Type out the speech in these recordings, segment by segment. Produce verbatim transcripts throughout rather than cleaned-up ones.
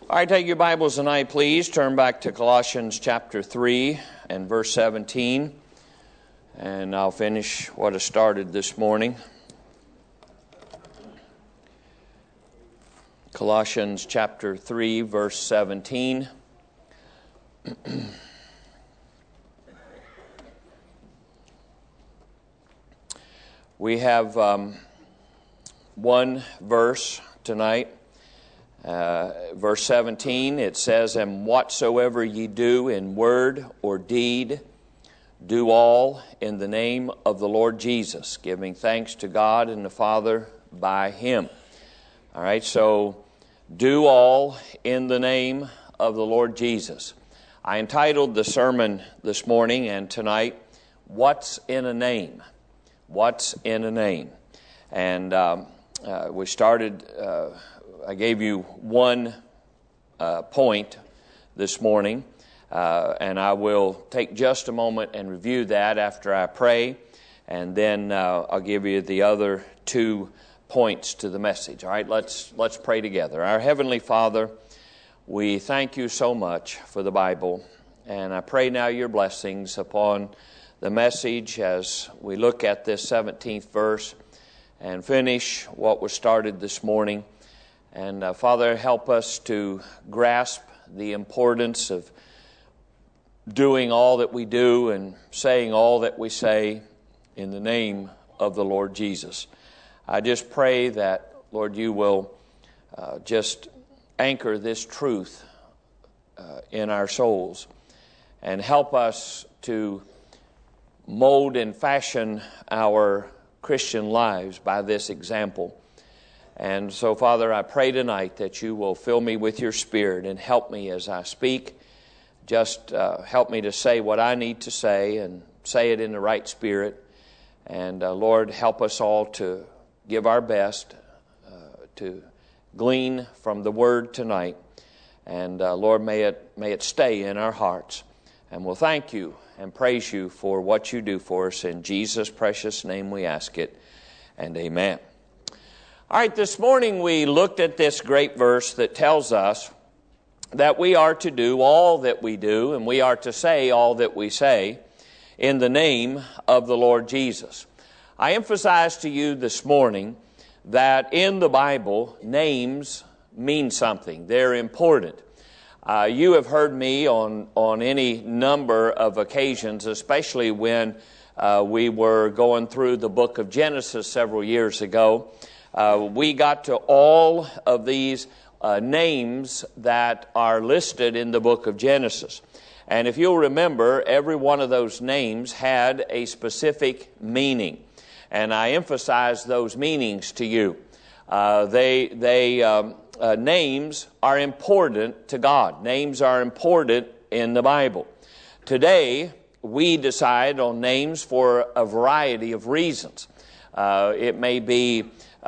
All right, take your Bibles tonight, please. Turn back to Colossians chapter three and verse seventeen. And I'll finish what I started this morning. Colossians chapter three, verse seventeen. We have um, one verse tonight. Uh, verse seventeen, it says, "And whatsoever ye do in word or deed, do all in the name of the Lord Jesus, giving thanks to God and the Father by Him." All right, so do all in the name of the Lord Jesus. I entitled the sermon this morning and tonight, "What's in a Name?" What's in a name? And um, uh, we started... Uh, I gave you one uh, point this morning, uh, and I will take just a moment and review that after I pray, and then uh, I'll give you the other two points to the message. All right, let's let's pray together. Our Heavenly Father, we thank you so much for the Bible, and I pray now your blessings upon the message as we look at this seventeenth verse and finish what was started this morning. And uh, Father, help us to grasp the importance of doing all that we do and saying all that we say in the name of the Lord Jesus. I just pray that, Lord, you will uh, just anchor this truth uh, in our souls and help us to mold and fashion our Christian lives by this example. And so, Father, I pray tonight that you will fill me with your Spirit and help me as I speak. Just uh, help me to say what I need to say and say it in the right spirit. And, uh, Lord, help us all to give our best uh, to glean from the Word tonight. And, uh, Lord, may it, may it stay in our hearts. And we'll thank you and praise you for what you do for us. In Jesus' precious name we ask it, and amen. All right, this morning we looked at this great verse that tells us that we are to do all that we do and we are to say all that we say in the name of the Lord Jesus. I emphasize to you this morning that in the Bible, names mean something. They're important. Uh, you have heard me on, on any number of occasions, especially when uh, we were going through the book of Genesis several years ago. Uh, we got to all of these uh, names that are listed in the book of Genesis. And if you'll remember, every one of those names had a specific meaning. And I emphasize those meanings to you. Uh, they, they, um, uh, names are important to God. Names are important in the Bible. Today, we decide on names for a variety of reasons. Uh, it may be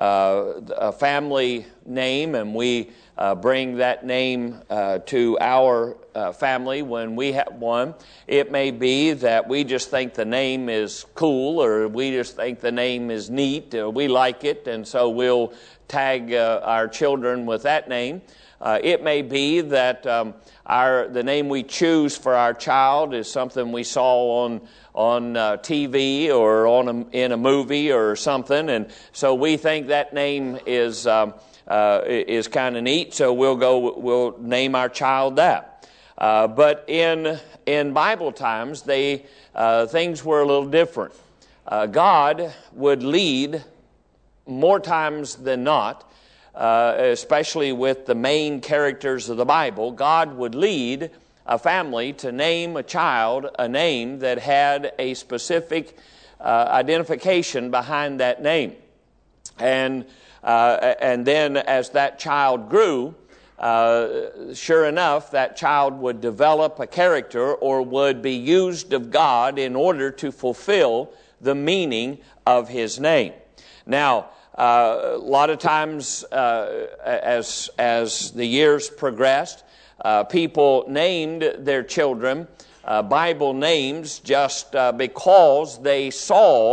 Uh, a family name, and we uh, bring that name uh, to our uh, family when we have one. It may be that we just think the name is cool, or we just think the name is neat, or we like it, and so we'll tag uh, our children with that name. Uh, it may be that um, our the name we choose for our child is something we saw on on uh, T V or on a, in a movie or something, and so we think that name is um, uh, is kind of neat. So we'll go we'll name our child that. Uh, but in in Bible times, they uh, things were a little different. Uh, God would lead more times than not. Uh, especially with the main characters of the Bible, God would lead a family to name a child a name that had a specific uh, identification behind that name. And uh, and then as that child grew, uh, sure enough, that child would develop a character or would be used of God in order to fulfill the meaning of His name. Now, Uh, a lot of times, uh, as as the years progressed, uh, people named their children uh, Bible names just uh, because they saw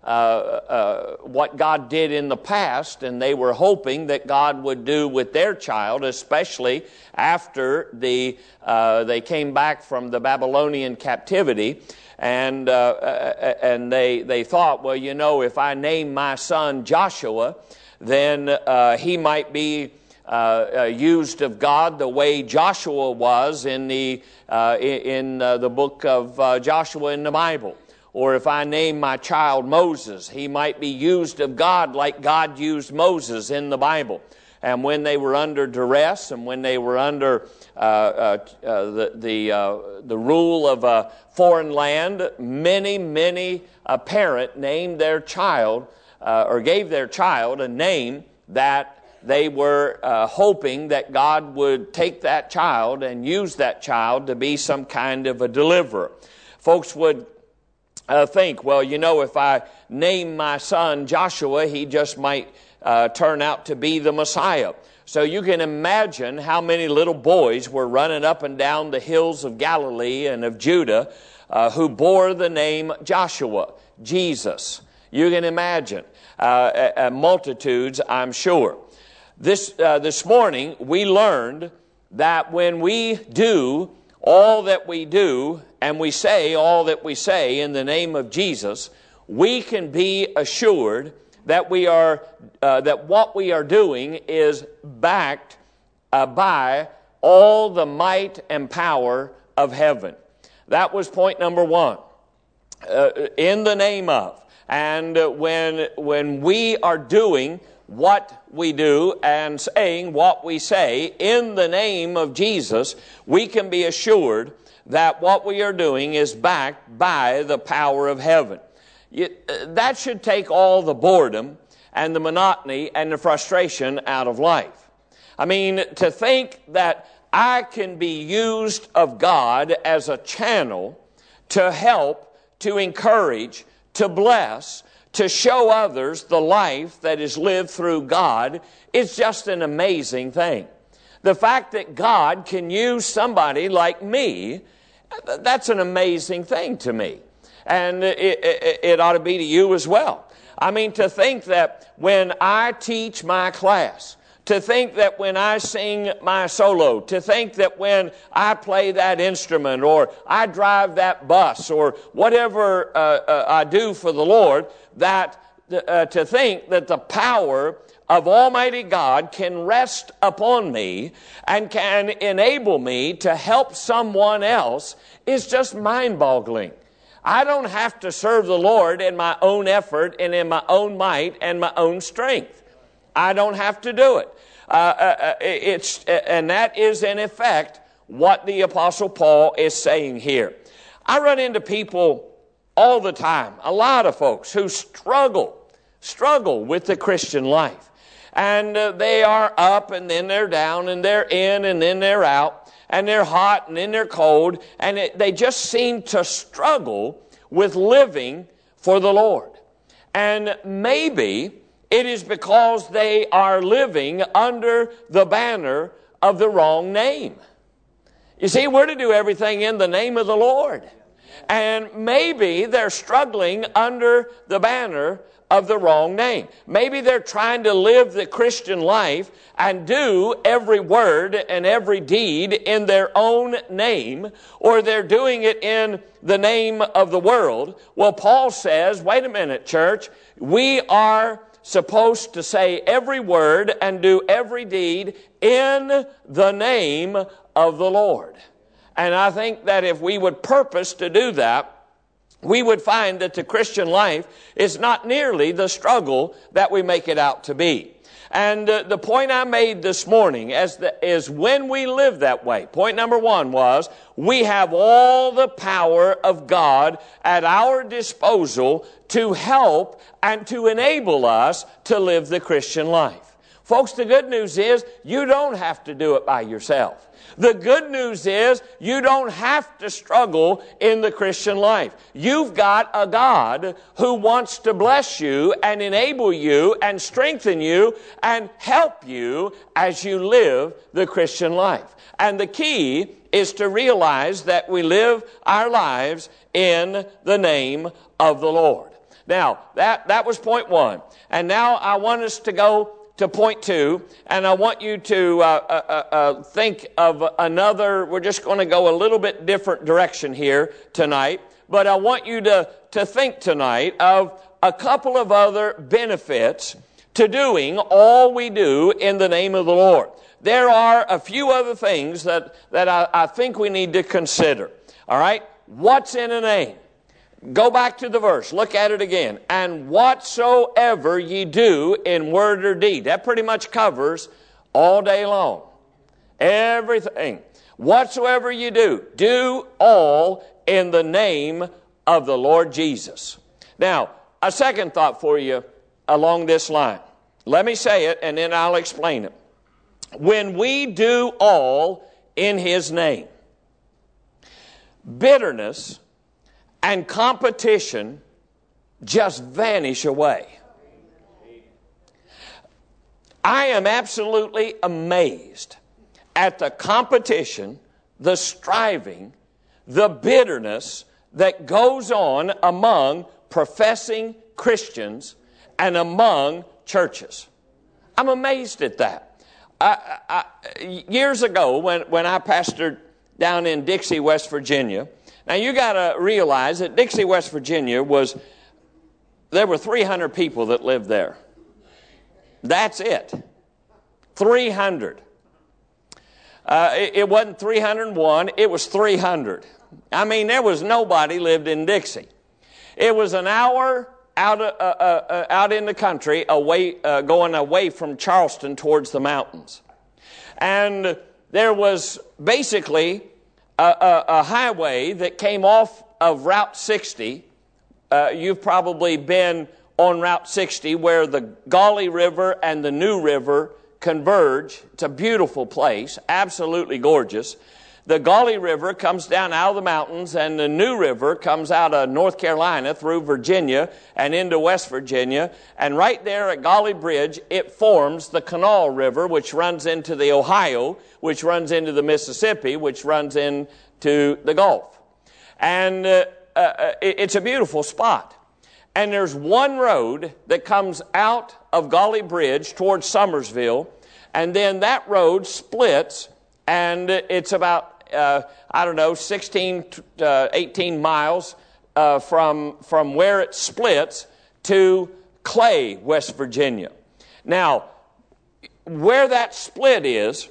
uh, uh, what God did in the past, and they were hoping that God would do with their child, especially after the uh, they came back from the Babylonian captivity. And uh, and they they thought, well, you know, if I name my son Joshua, then uh, he might be uh, uh, used of God the way Joshua was in the uh, in uh, the book of uh, Joshua in the Bible. Or if I name my child Moses, he might be used of God like God used Moses in the Bible. And when they were under duress, and when they were under uh, uh, uh, the the, uh, the rule of a foreign land, many, many a parent named their child uh, or gave their child a name that they were uh, hoping that God would take that child and use that child to be some kind of a deliverer. Folks would uh, think, well, you know, if I name my son Joshua, he just might Uh, turn out to be the Messiah. So you can imagine how many little boys were running up and down the hills of Galilee and of Judah uh, who bore the name Joshua, Jesus. You can imagine uh, uh, multitudes, I'm sure. This uh, this morning we learned that when we do all that we do and we say all that we say in the name of Jesus, we can be assured that we are uh, that what we are doing is backed uh, by all the might and power of heaven. That was point number one. Uh, in the name of, and uh, when when we are doing what we do and saying what we say in the name of Jesus, we can be assured that what we are doing is backed by the power of heaven. That should take all the boredom and the monotony and the frustration out of life. I mean, to think that I can be used of God as a channel to help, to encourage, to bless, to show others the life that is lived through God is just an amazing thing. The fact that God can use somebody like me, that's an amazing thing to me. And it, it, it ought to be to you as well. I mean, to think that when I teach my class, to think that when I sing my solo, to think that when I play that instrument or I drive that bus or whatever uh, uh, I do for the Lord, that uh, to think that the power of Almighty God can rest upon me and can enable me to help someone else is just mind-boggling. I don't have to serve the Lord in my own effort and in my own might and my own strength. I don't have to do it. Uh, uh, it's and that is in effect what the Apostle Paul is saying here. I run into people all the time, a lot of folks who struggle, struggle with the Christian life. And uh, they are up and then they're down and they're in and then they're out. And they're hot and then they're cold, and it, they just seem to struggle with living for the Lord. And maybe it is because they are living under the banner of the wrong name. You see, we're to do everything in the name of the Lord. And maybe they're struggling under the banner of the wrong name. Maybe they're trying to live the Christian life and do every word and every deed in their own name, or they're doing it in the name of the world. Well, Paul says, wait a minute, church, we are supposed to say every word and do every deed in the name of the Lord. And I think that if we would purpose to do that, we would find that the Christian life is not nearly the struggle that we make it out to be. And uh, the point I made this morning as the, is when we live that way, point number one was, we have all the power of God at our disposal to help and to enable us to live the Christian life. Folks, the good news is you don't have to do it by yourself. The good news is you don't have to struggle in the Christian life. You've got a God who wants to bless you and enable you and strengthen you and help you as you live the Christian life. And the key is to realize that we live our lives in the name of the Lord. Now, that, that was point one. And now I want us to go to point two, and I want you to uh, uh, uh, think of another. We're just going to go a little bit different direction here tonight, but I want you to, to think tonight of a couple of other benefits to doing all we do in the name of the Lord. There are a few other things that, that I, I think we need to consider. All right? What's in a name? Go back to the verse. Look at it again. And whatsoever ye do in word or deed. That pretty much covers all day long. Everything. Whatsoever you do, do all in the name of the Lord Jesus. Now, a second thought for you along this line. Let me say it and then I'll explain it. When we do all in His name, bitterness and competition just vanish away. I am absolutely amazed at the competition, the striving, the bitterness that goes on among professing Christians and among churches. I'm amazed at that. I, I, years ago, when, when I pastored down in Dixie, West Virginia, now you got to realize that Dixie, West Virginia was, there were three hundred people that lived there. That's it. three hundred. Uh, it, it wasn't three hundred one, it was three hundred. I mean, there was nobody lived in Dixie. It was an hour out, uh, uh, uh, out in the country, away, uh, going away from Charleston towards the mountains. And there was basically a, a, a highway that came off of Route sixty. Uh, you've probably been on Route sixty where the Gauley River and the New River converge. It's a beautiful place, absolutely gorgeous. The Gauley River comes down out of the mountains, and the New River comes out of North Carolina through Virginia and into West Virginia. And right there at Gauley Bridge, it forms the Kanawha River, which runs into the Ohio, which runs into the Mississippi, which runs into the Gulf. And uh, uh, it's a beautiful spot. And there's one road that comes out of Gauley Bridge towards Summersville, and then that road splits, and it's about Uh, I don't know, sixteen, uh, eighteen miles uh, from, from where it splits to Clay, West Virginia. Now, where that split is,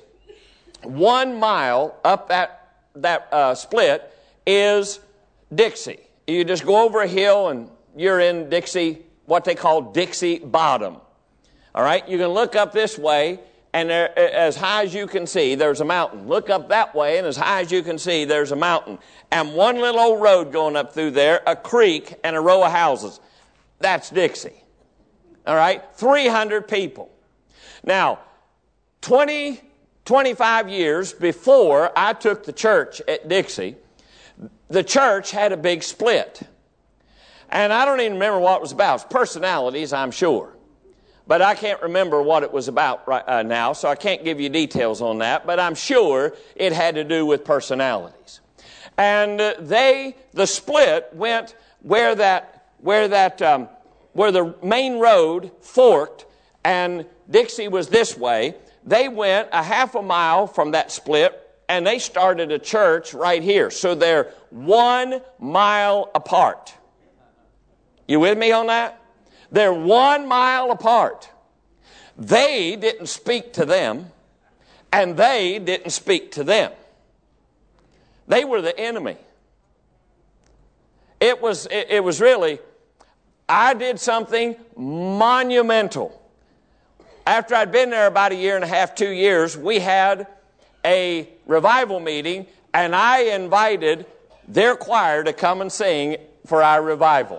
one mile up that, that uh, split is Dixie. You just go over a hill and you're in Dixie, what they call Dixie Bottom. All right, you can look up this way, and there, as high as you can see, there's a mountain. Look up that way, and as high as you can see, there's a mountain. And one little old road going up through there, a creek, and a row of houses. That's Dixie. All right? three hundred people. Now, twenty, twenty-five years before I took the church at Dixie, the church had a big split. And I don't even remember what it was about. It's personalities, I'm sure. But I can't remember what it was about right uh, now, so I can't give you details on that. But I'm sure it had to do with personalities. And uh, they, the split went where that, where that, um, where the main road forked, and Dixie was this way. They went a half a mile from that split, and they started a church right here. So they're one mile apart. You with me on that? They're one mile apart. They didn't speak to them, and they didn't speak to them. They were the enemy. It was, it, it was really, I did something monumental. After I'd been there about a year and a half, two years, we had a revival meeting, and I invited their choir to come and sing for our revival.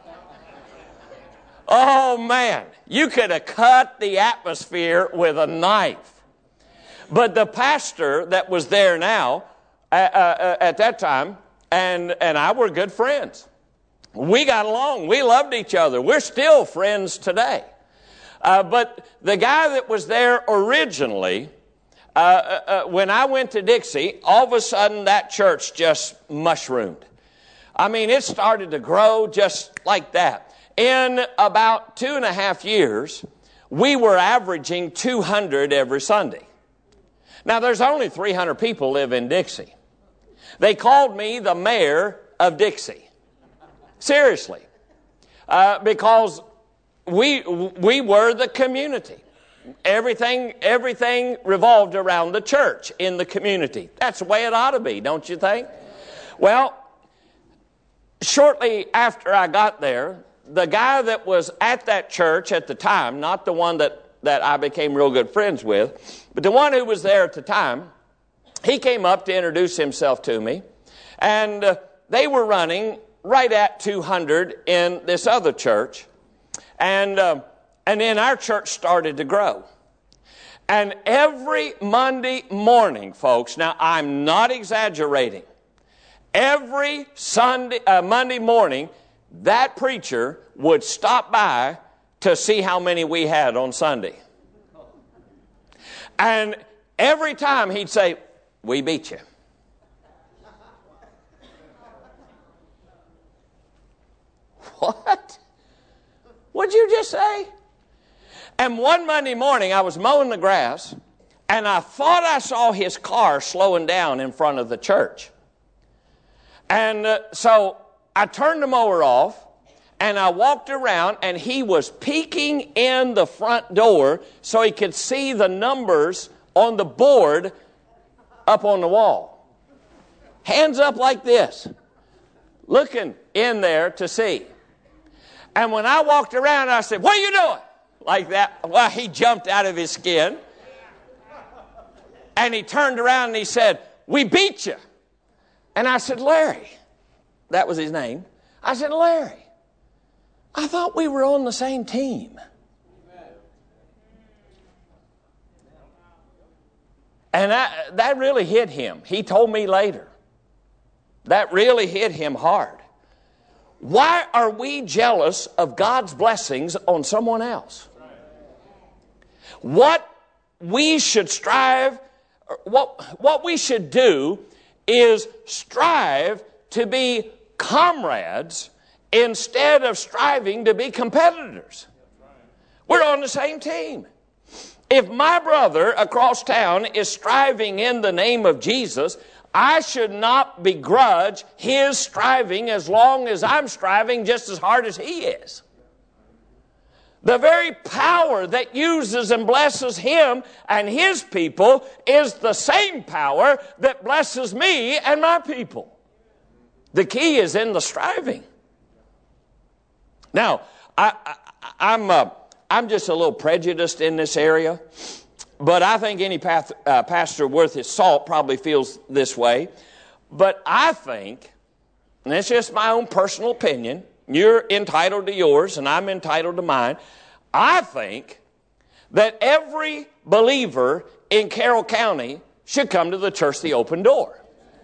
Oh, man, you could have cut the atmosphere with a knife. But the pastor that was there now, uh, uh, at that time, and, and I were good friends. We got along. We loved each other. We're still friends today. Uh, but the guy that was there originally, uh, uh, when I went to Dixie, all of a sudden that church just mushroomed. I mean, it started to grow just like that. in about two and a half years, we were averaging two hundred every Sunday. Now, there's only three hundred people live in Dixie. They called me the mayor of Dixie. Seriously. Uh, because we we were the community. Everything, everything revolved around the church in the community. That's the way it ought to be, don't you think? Well, shortly after I got there, the guy that was at that church at the time, not the one that, that I became real good friends with, but the one who was there at the time, he came up to introduce himself to me, and uh, they were running right at two hundred in this other church, and uh, and then our church started to grow. And every Monday morning, folks, now I'm not exaggerating, every Sunday, uh, Monday morning, that preacher would stop by to see how many we had on Sunday. And every time he'd say, "We beat you." What? What'd you just say? And one Monday morning, I was mowing the grass, and I thought I saw his car slowing down in front of the church. And uh, so I turned the mower off, and I walked around, and he was peeking in the front door so he could see the numbers on the board up on the wall. Hands up like this, looking in there to see. And when I walked around, I said, "What are you doing?" Like that. Well, he jumped out of his skin. And he turned around and he said, "We beat you." And I said, "Larry," that was his name. I said, "Larry, I thought we were on the same team." And that, that really hit him. He told me later. That really hit him hard. Why are we jealous of God's blessings on someone else? What we should strive, what, what we should do is strive to be comrades instead of striving to be competitors. We're on the same team. If my brother across town is striving in the name of Jesus, I should not begrudge his striving as long as I'm striving just as hard as he is. The very power that uses and blesses him and his people is the same power that blesses me and my people. The key is in the striving. Now, I, I, I'm, uh, I'm just a little prejudiced in this area, but I think any path, uh, pastor worth his salt probably feels this way. But I think, and it's just my own personal opinion, you're entitled to yours and I'm entitled to mine. I think that every believer in Carroll County should come to the church The Open Door.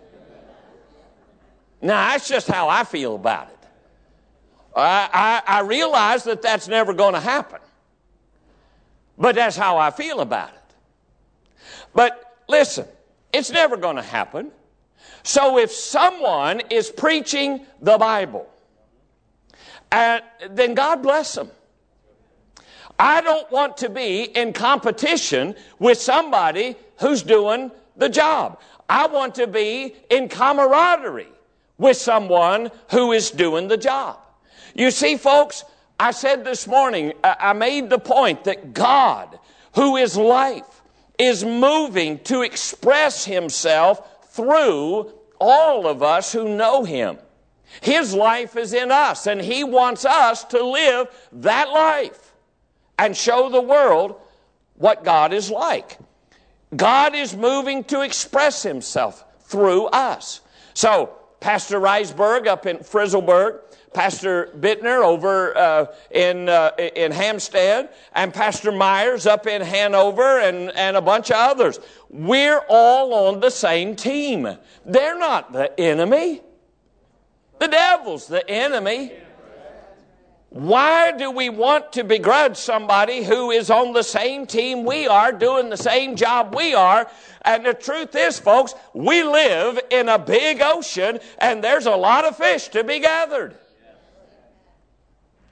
Now, that's just how I feel about it. I, I, I realize that that's never going to happen. But that's how I feel about it. But listen, it's never going to happen. So if someone is preaching the Bible, uh, then God bless them. I don't want to be in competition with somebody who's doing the job. I want to be in camaraderie with someone who is doing the job. You see, folks, I said this morning, I made the point that God, who is life, is moving to express himself through all of us who know him. His life is in us, and he wants us to live that life and show the world what God is like. God is moving to express himself through us. So, Pastor Reisberg up in Frizzleburg, Pastor Bittner over uh, in uh, in Hampstead, and Pastor Myers up in Hanover, and, and a bunch of others. We're all on the same team. They're not the enemy. The devil's the enemy. Why do we want to begrudge somebody who is on the same team we are, doing the same job we are? And the truth is, folks, we live in a big ocean, and there's a lot of fish to be gathered.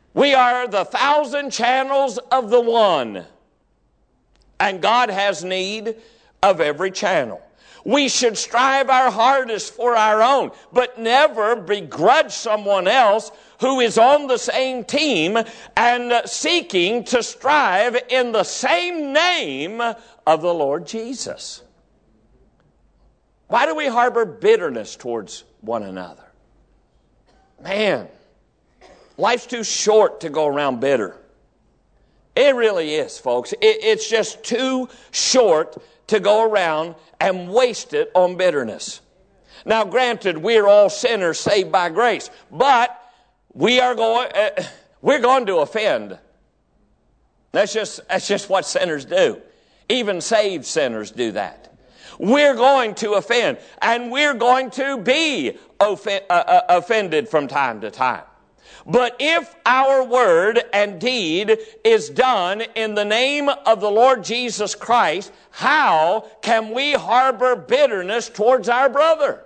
We are the thousand channels of the one. And God has need of every channel. We should strive our hardest for our own, but never begrudge someone else who is on the same team and seeking to strive in the same name of the Lord Jesus. Why do we harbor bitterness towards one another? Man, life's too short to go around bitter. It really is, folks. It, it's just too short to go around and waste it on bitterness. Now, granted, we're all sinners saved by grace, but we are going, uh, we're going to offend. That's just, that's just what sinners do. Even saved sinners do that. We're going to offend, and we're going to be offen- uh, uh, offended from time to time. But if our word and deed is done in the name of the Lord Jesus Christ, how can we harbor bitterness towards our brother?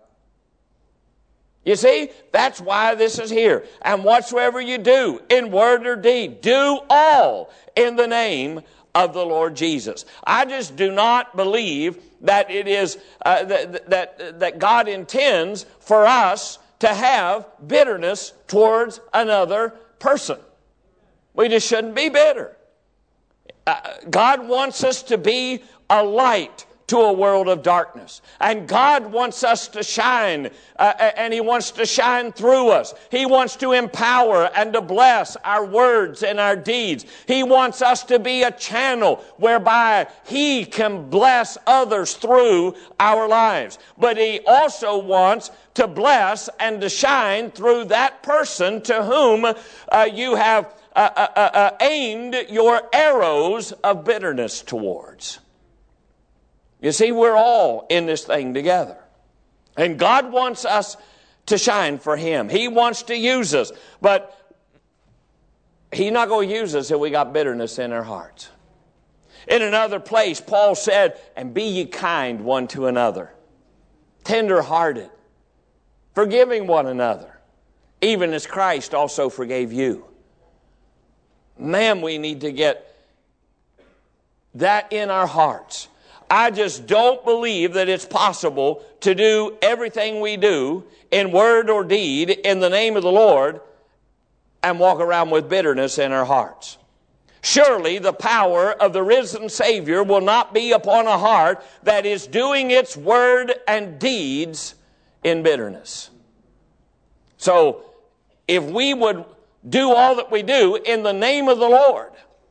You see, that's why this is here. And whatsoever you do in word or deed, do all in the name of the Lord Jesus. I just do not believe that it is uh, that, that that God intends for us to have bitterness towards another person. We just shouldn't be bitter. Uh, God wants us to be a light to a world of darkness. And God wants us to shine, uh, and He wants to shine through us. He wants to empower and to bless our words and our deeds. He wants us to be a channel whereby He can bless others through our lives. But He also wants to bless and to shine through that person to whom uh, you have uh, uh, uh, aimed your arrows of bitterness towards. You see, we're all in this thing together. And God wants us to shine for Him. He wants to use us. But He's not going to use us if we got bitterness in our hearts. In another place, Paul said, and be ye kind one to another, tender-hearted, forgiving one another, even as Christ also forgave you. Man, we need to get that in our hearts. I just don't believe that it's possible to do everything we do in word or deed in the name of the Lord and walk around with bitterness in our hearts. Surely the power of the risen Savior will not be upon a heart that is doing its word and deeds in bitterness. So if we would do all that we do in the name of the Lord,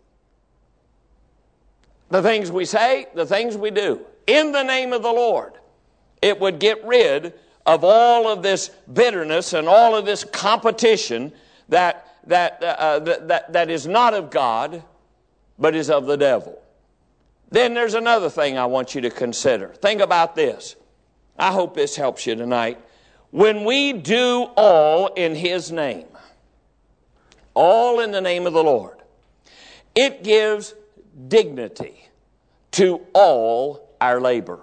the things we say, the things we do, in the name of the Lord, it would get rid of all of this bitterness and all of this competition that that uh, that, that that is not of God, but is of the devil. Then there's another thing I want you to consider. Think about this. I hope this helps you tonight. When we do all in His name, all in the name of the Lord, it gives dignity to all our labor.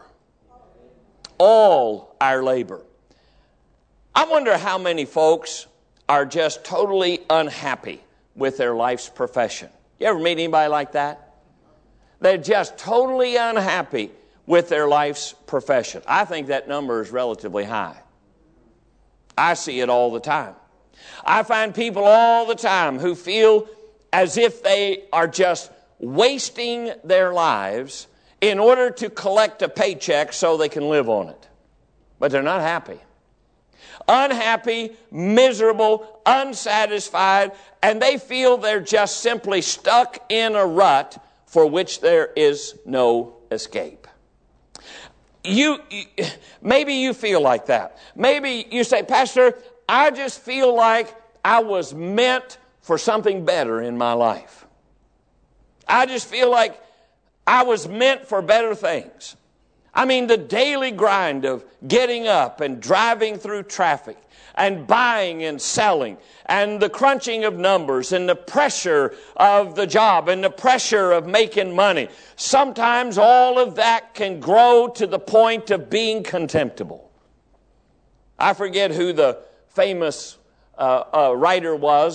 All our labor. I wonder how many folks are just totally unhappy with their life's profession. You ever meet anybody like that? They're just totally unhappy with their life's profession. I think that number is relatively high. I see it all the time. I find people all the time who feel as if they are just wasting their lives in order to collect a paycheck so they can live on it. But they're not happy. Unhappy, miserable, unsatisfied, and they feel they're just simply stuck in a rut for which there is no escape. You, maybe you feel like that. Maybe you say, Pastor, I just feel like I was meant for something better in my life. I just feel like I was meant for better things. I mean, the daily grind of getting up and driving through traffic and buying and selling and the crunching of numbers and the pressure of the job and the pressure of making money. Sometimes all of that can grow to the point of being contemptible. I forget who the famous uh, uh, writer was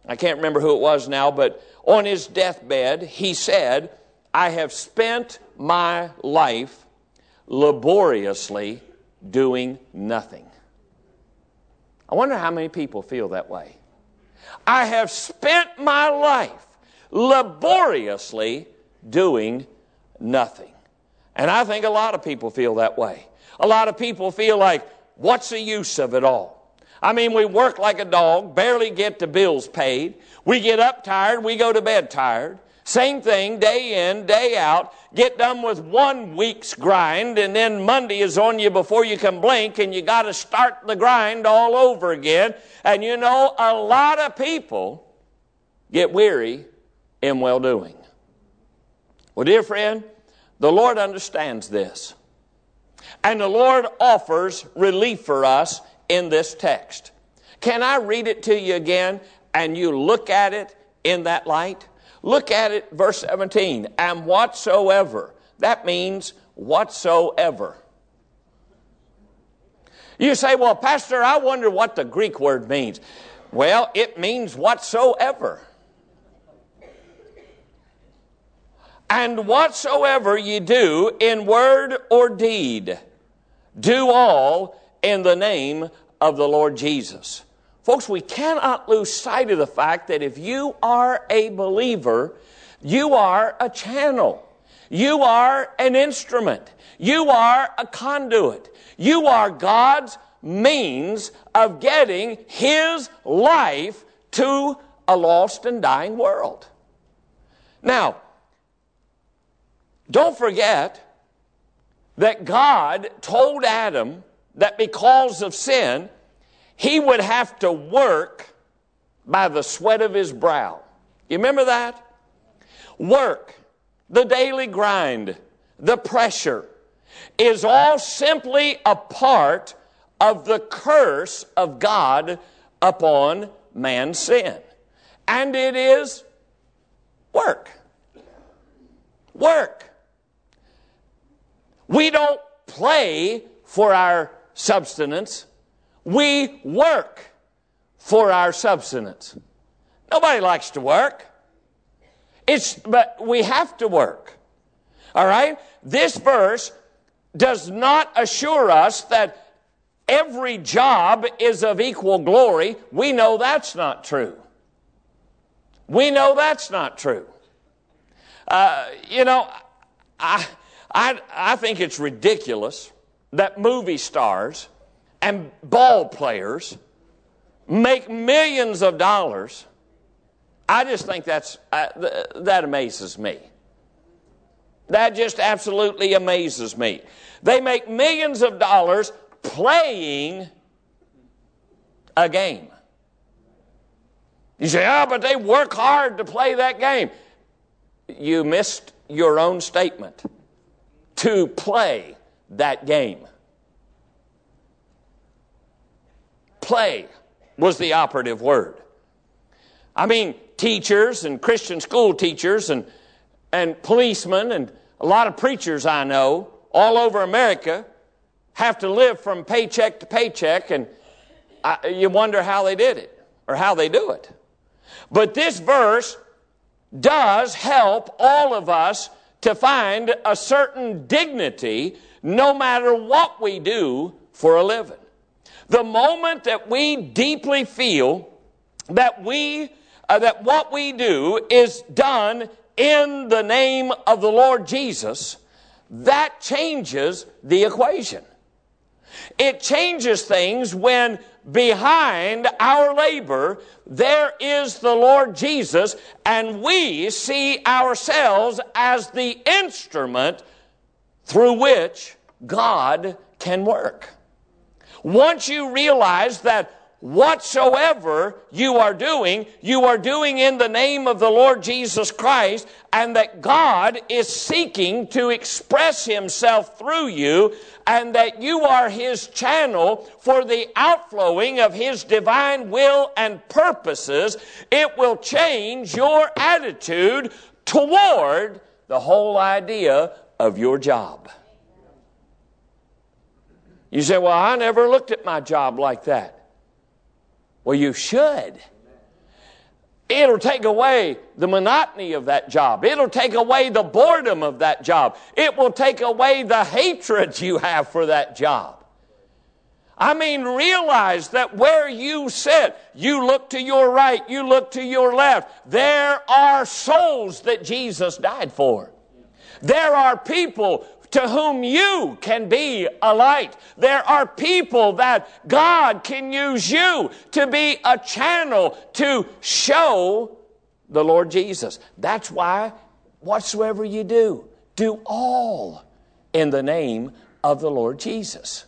I can't remember who it was now, but on his deathbed, he said, I have spent my life laboriously doing nothing. I wonder how many people feel that way. I have spent my life laboriously doing nothing. And I think a lot of people feel that way. A lot of people feel like, what's the use of it all? I mean, we work like a dog, barely get the bills paid. We get up tired, we go to bed tired. Same thing, day in, day out. Get done with one week's grind, and then Monday is on you before you can blink, and you got to start the grind all over again. And you know, a lot of people get weary in well-doing. Well, dear friend, the Lord understands this. And the Lord offers relief for us in this text. Can I read it to you again, and you look at it in that light? Look at it, verse seventeen. And whatsoever. That means whatsoever. You say, well, Pastor, I wonder what the Greek word means. Well, it means whatsoever. And whatsoever ye do in word or deed, do all in the name of the Lord Jesus. Folks, we cannot lose sight of the fact that if you are a believer, you are a channel. You are an instrument. You are a conduit. You are God's means of getting His life to a lost and dying world. Now, don't forget that God told Adam that because of sin, he would have to work by the sweat of his brow. You remember that? Work, the daily grind, the pressure, is all simply a part of the curse of God upon man's sin. And it is work. Work. We don't play for our subsistence. We work for our subsistence. Nobody likes to work. It's, but we have to work. All right? This verse does not assure us that every job is of equal glory. We know that's not true. We know that's not true. Uh, you know, I, I, I think it's ridiculous that movie stars and ball players make millions of dollars. I just think that's uh, th- that amazes me. That just absolutely amazes me. They make millions of dollars playing a game. You say, oh, but they work hard to play that game. You missed your own statement. To play that game. Play was the operative word. I mean, teachers and Christian school teachers and, and policemen and a lot of preachers I know all over America have to live from paycheck to paycheck, and I, you wonder how they did it or how they do it. But this verse does help all of us to find a certain dignity no matter what we do for a living. The moment that we deeply feel that we uh, that what we do is done in the name of the Lord Jesus, that changes the equation. It changes things when behind our labor there is the Lord Jesus, and we see ourselves as the instrument through which God can work. Once you realize that whatsoever you are doing, you are doing in the name of the Lord Jesus Christ, and that God is seeking to express Himself through you, and that you are His channel for the outflowing of His divine will and purposes, it will change your attitude toward the whole idea of your job. You say, well, I never looked at my job like that. Well, you should. It'll take away the monotony of that job. It'll take away the boredom of that job. It will take away the hatred you have for that job. I mean, realize that where you sit, you look to your right, you look to your left. There are souls that Jesus died for. There are people to whom you can be a light. There are people that God can use you to be a channel to show the Lord Jesus. That's why whatsoever you do, do all in the name of the Lord Jesus.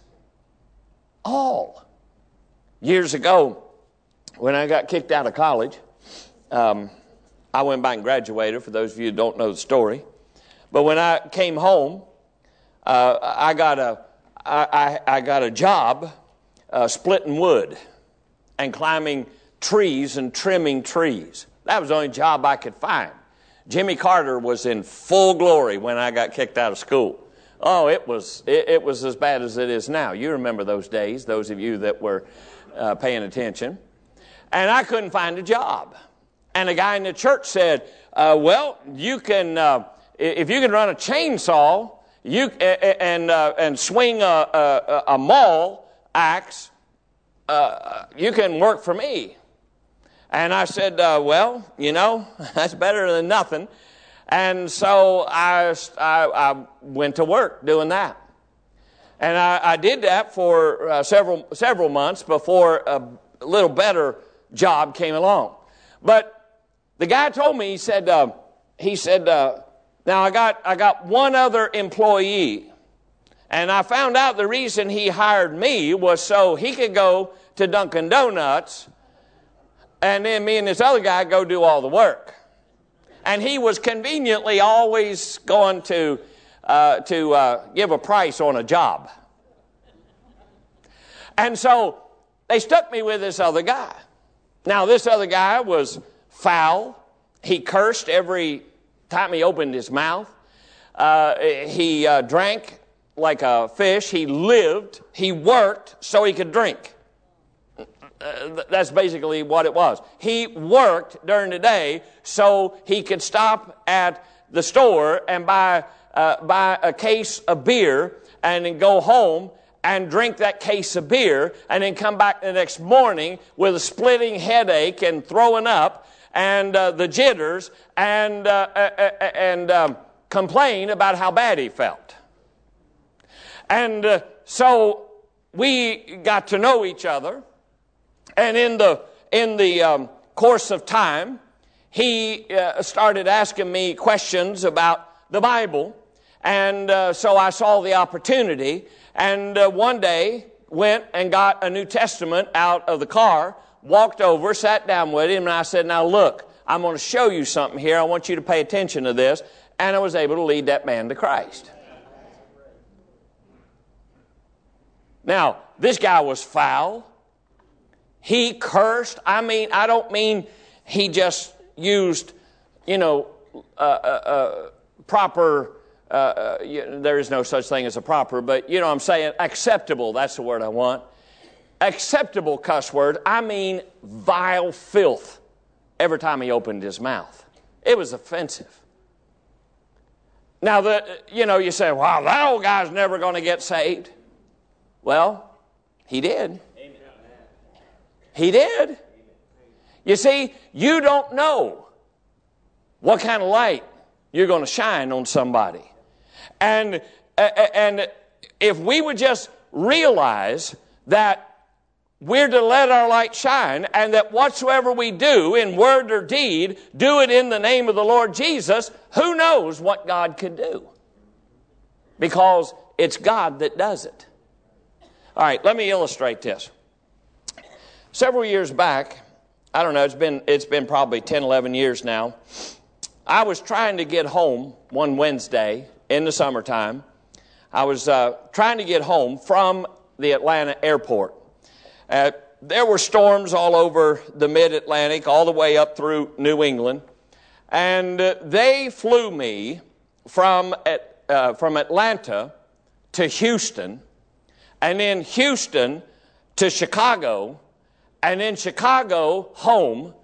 All. Years ago, when I got kicked out of college, um, I went back and graduated, for those of you who don't know the story. But when I came home, Uh, I got a, I, I got a job uh, splitting wood and climbing trees and trimming trees. That was the only job I could find. Jimmy Carter was in full glory when I got kicked out of school. Oh, it was it, it was as bad as it is now. You remember those days, those of you that were uh, paying attention. And I couldn't find a job. And a guy in the church said, uh, well, you can, uh, if you can run a chainsaw, You and uh, and swing a, a, a maul axe, uh, you can work for me. And I said, uh, well, you know, that's better than nothing. And so I, I, I went to work doing that. And I, I did that for uh, several several months before a little better job came along. But the guy told me, he said, uh, he said. Uh, Now, I got I got one other employee, and I found out the reason he hired me was so he could go to Dunkin' Donuts, and then me and this other guy go do all the work. And he was conveniently always going to uh, to uh, give a price on a job. And so they stuck me with this other guy. Now, this other guy was foul. He cursed every time he opened his mouth. Uh, he uh, drank like a fish. He lived. He worked so he could drink. Uh, that's basically what it was. He worked during the day so he could stop at the store and buy uh, buy a case of beer and then go home and drink that case of beer and then come back the next morning with a splitting headache and throwing up and uh, the jitters, and uh, uh, and um, complain about how bad he felt. And uh, so we got to know each other, and in the in the um, course of time, he uh, started asking me questions about the Bible, and uh, so I saw the opportunity, and uh, one day went and got a New Testament out of the car, walked over, sat down with him, and I said, now look, I'm going to show you something here. I want you to pay attention to this. And I was able to lead that man to Christ. Now, this guy was foul. He cursed. I mean, I don't mean he just used, you know, uh, uh, uh, proper, uh, uh, there is no such thing as a proper, but you know what I'm saying, acceptable, that's the word I want. Acceptable cuss word, I mean vile filth every time he opened his mouth. It was offensive. Now, the, you know, you say, wow, that old guy's never going to get saved. Well, he did. He did. You see, you don't know what kind of light you're going to shine on somebody. And, and if we would just realize that we're to let our light shine, and that whatsoever we do in word or deed, do it in the name of the Lord Jesus, who knows what God could do? Because it's God that does it. All right, let me illustrate this. Several years back, I don't know, it's been it's been probably ten, eleven years now, I was trying to get home one Wednesday in the summertime. I was uh, trying to get home from the Atlanta airport. Uh, there were storms all over the mid-Atlantic, all the way up through New England. And uh, they flew me from, uh, from Atlanta to Houston, and then Houston to Chicago, and then Chicago home,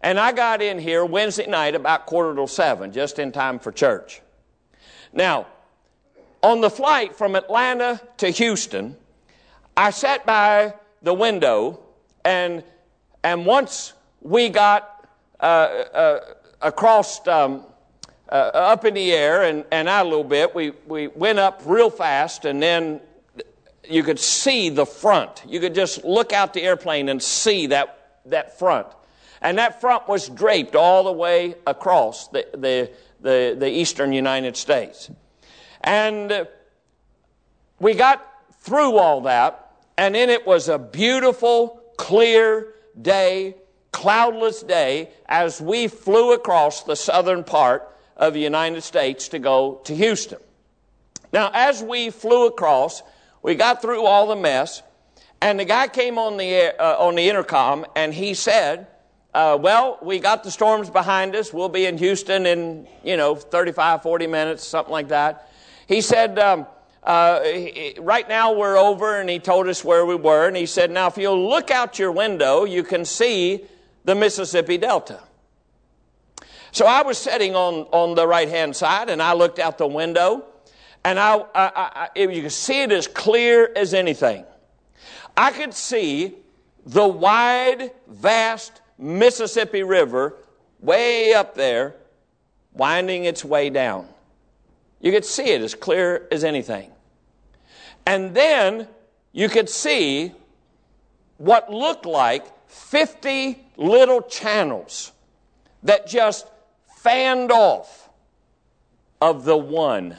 and I got in here Wednesday night about quarter till seven, just in time for church. Now, on the flight from Atlanta to Houston, I sat by the window, and and once we got uh, uh, across um, uh, up in the air and, and out a little bit, we, we went up real fast, and then you could see the front. You could just look out the airplane and see that that front. And that front was draped all the way across the, the, the, the eastern United States. And uh, we got through all that, and then it was a beautiful, clear day, cloudless day, as we flew across the southern part of the United States to go to Houston. Now, as we flew across, we got through all the mess, and the guy came on the air, uh, on the intercom, and he said, uh, well, we got the storms behind us. We'll be in Houston in, you know, thirty-five, forty minutes, something like that. He said, um, uh, he, right now we're over, and he told us where we were, and he said, now if you'll look out your window, you can see the Mississippi Delta. So I was sitting on, on the right-hand side, and I looked out the window, and I, I, I, you could see it as clear as anything. I could see the wide, vast Mississippi River way up there, winding its way down. You could see it as clear as anything. And then you could see what looked like fifty little channels that just fanned off of the one.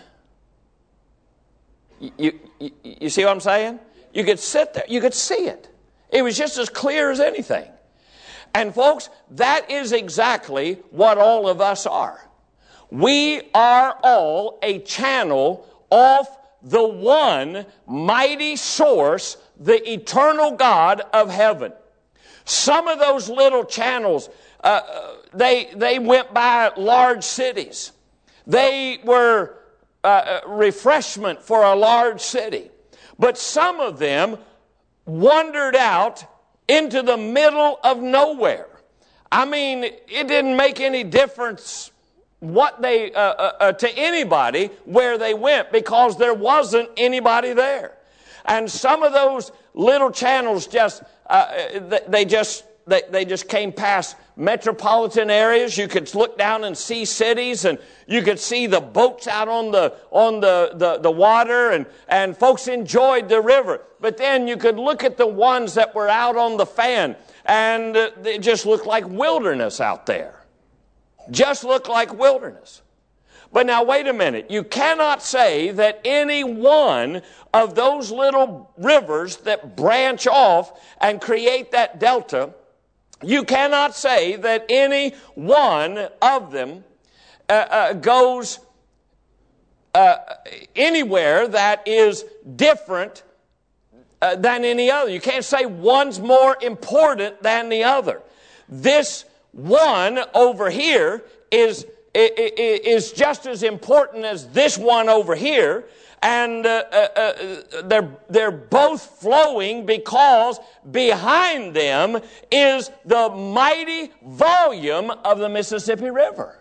You, you, you see what I'm saying? You could sit there. You could see it. It was just as clear as anything. And folks, that is exactly what all of us are. We are all a channel off the one mighty source, the eternal God of heaven. Some of those little channels, uh, they, they went by large cities. They were uh, refreshment for a large city. But some of them wandered out into the middle of nowhere. I mean, it didn't make any difference what they uh, uh, uh, to anybody where they went, because there wasn't anybody there. And some of those little channels just uh, they just they, they just came past metropolitan areas. You could look down and see cities, and you could see the boats out on the on the, the, the water, and, and folks enjoyed the river. But then you could look at the ones that were out on the fan, and uh, they just looked like wilderness out there. Just looked like wilderness. But now wait a minute. You cannot say that any one of those little rivers that branch off and create that delta, you cannot say that any one of them uh, uh, goes uh, anywhere that is different uh, than any other. You can't say one's more important than the other. This one over here is, is just as important as this one over here. And uh, uh, uh, they're, they're both flowing because behind them is the mighty volume of the Mississippi River.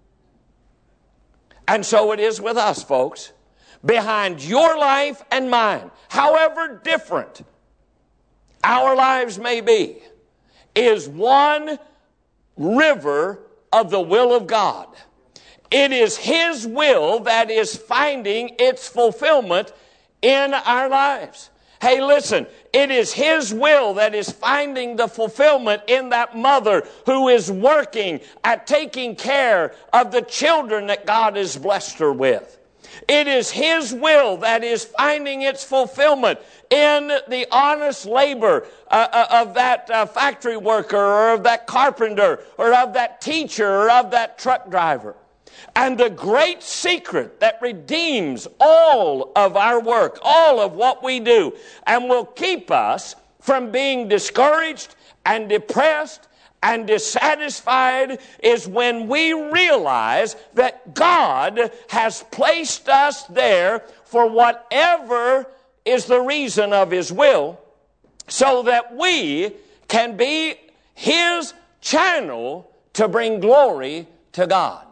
And so it is with us, folks. Behind your life and mine, however different our lives may be, is one river of the will of God. It is His will that is finding its fulfillment in our lives. Hey, listen, it is His will that is finding the fulfillment in that mother who is working at taking care of the children that God has blessed her with. It is His will that is finding its fulfillment in the honest labor uh, of that uh, factory worker, or of that carpenter, or of that teacher, or of that truck driver. And the great secret that redeems all of our work, all of what we do, and will keep us from being discouraged and depressed and dissatisfied, is when we realize that God has placed us there for whatever is the reason of His will, so that we can be His channel to bring glory to God.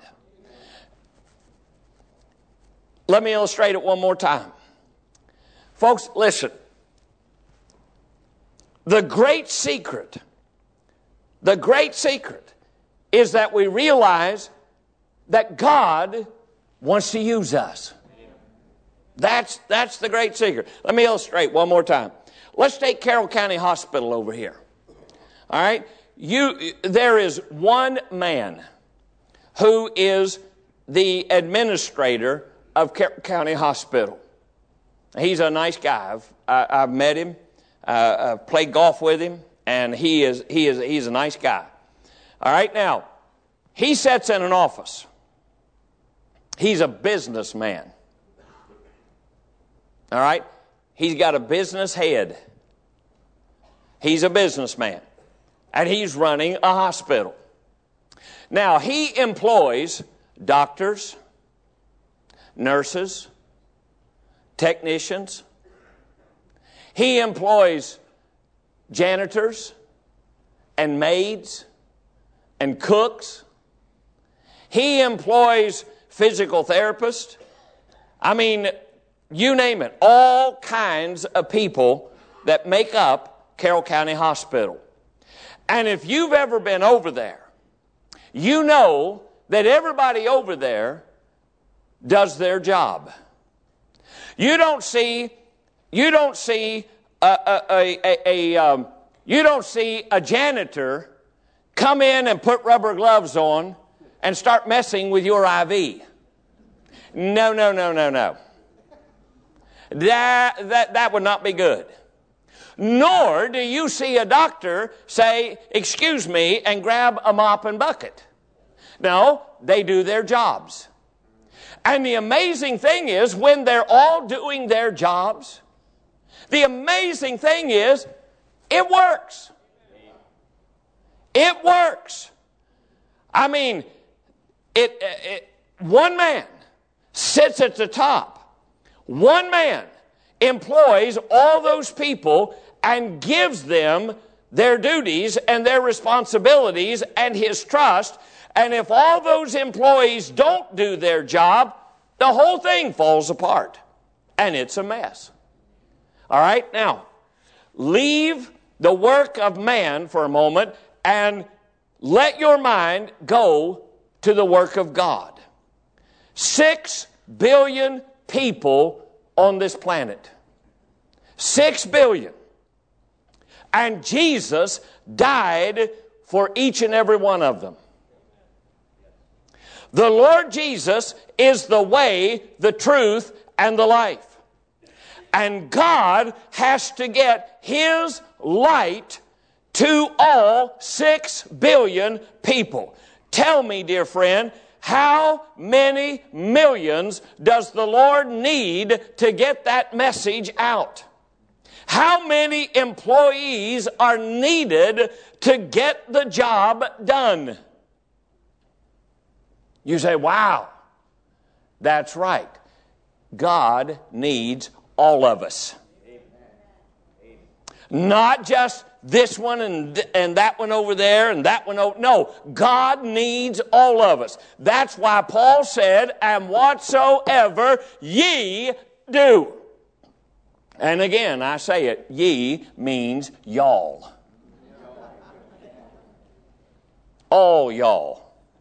Let me illustrate it one more time. Folks, listen. The great secret, the great secret is that we realize that God wants to use us. That's, that's the great secret. Let me illustrate one more time. Let's take Carroll County Hospital over here. All right? You, there is one man who is the administrator of Carroll County Hospital. He's a nice guy. I've, I, I've met him. Uh, I've played golf with him, and he is he is he's a nice guy. All right, now he sits in an office. He's a businessman. All right, he's got a business head. He's a businessman, and he's running a hospital. Now he employs doctors, nurses, technicians. He employs janitors and maids and cooks. He employs physical therapists. I mean, you name it. All kinds of people that make up Carroll County Hospital. And if you've ever been over there, you know that everybody over there does their job. You don't see, you don't see a, a, a, a, a um, you don't see a janitor come in and put rubber gloves on and start messing with your I V. No, no, no, no, no. That, that, that would not be good. Nor do you see a doctor say, "Excuse me," and grab a mop and bucket. No, they do their jobs. And the amazing thing is, when they're all doing their jobs, the amazing thing is, it works. It works. I mean, it, it one man sits at the top. One man employs all those people and gives them their duties and their responsibilities and his trust. And if all those employees don't do their job, the whole thing falls apart. And it's a mess. All right? Now, leave the work of man for a moment and let your mind go to the work of God. Six billion people on this planet. Six billion. And Jesus died for each and every one of them. The Lord Jesus is the way, the truth, and the life. And God has to get His light to all six billion people. Tell me, dear friend, how many millions does the Lord need to get that message out? How many employees are needed to get the job done? You say, wow, that's right. God needs all of us. Not just this one and, th- and that one over there and that one over. No, God needs all of us. That's why Paul said, "And whatsoever ye do." And again, I say it, ye means y'all. All y'all.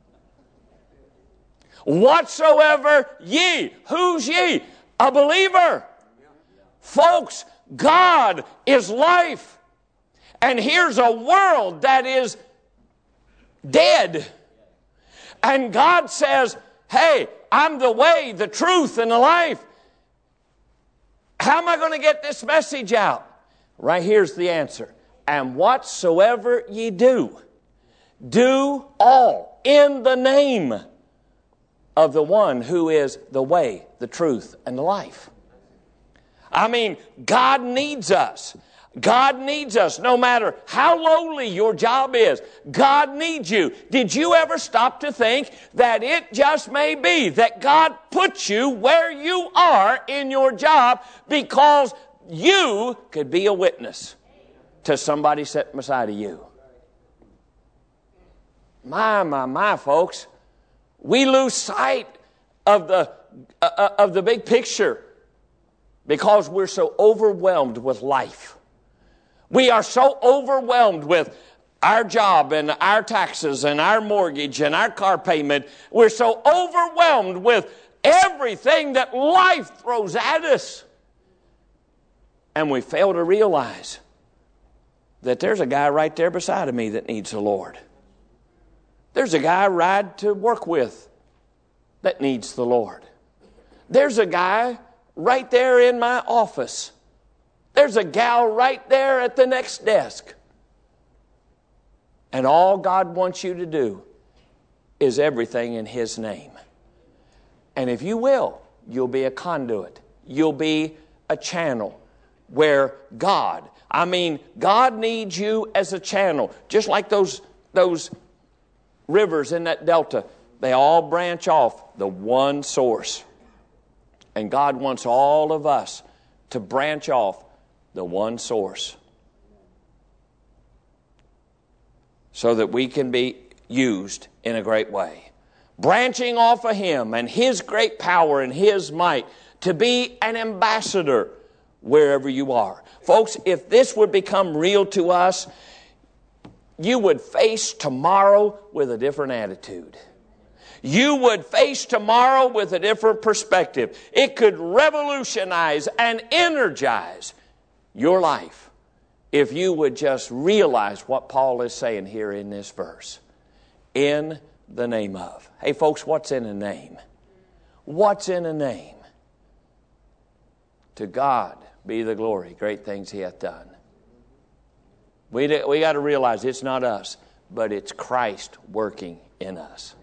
Whatsoever ye. Who's ye? A believer. Folks, God is life. And here's a world that is dead. And God says, hey, I'm the way, the truth, and the life. How am I going to get this message out? Right here's the answer. And whatsoever ye do, do all in the name of the one who is the way, the truth, and the life. I mean, God needs us. God needs us no matter how lowly your job is. God needs you. Did you ever stop to think that it just may be that God put you where you are in your job because you could be a witness to somebody sitting beside of you? My, my, my, folks. We lose sight of the, uh, of the big picture because we're so overwhelmed with life. We are so overwhelmed with our job and our taxes and our mortgage and our car payment. We're so overwhelmed with everything that life throws at us. And we fail to realize that there's a guy right there beside of me that needs the Lord. There's a guy I ride to work with that needs the Lord. There's a guy right there in my office. There's a gal right there at the next desk. And all God wants you to do is everything in His name. And if you will, you'll be a conduit. You'll be a channel where God, I mean, God needs you as a channel. Just like those, those rivers in that delta, they all branch off the one source. And God wants all of us to branch off the one source so that we can be used in a great way. Branching off of Him and His great power and His might to be an ambassador wherever you are. Folks, if this would become real to us, you would face tomorrow with a different attitude. You would face tomorrow with a different perspective. It could revolutionize and energize your life if you would just realize what Paul is saying here in this verse. In the name of. Hey folks, what's in a name? What's in a name? To God be the glory, great things He hath done. We, we got to realize it's not us, but it's Christ working in us.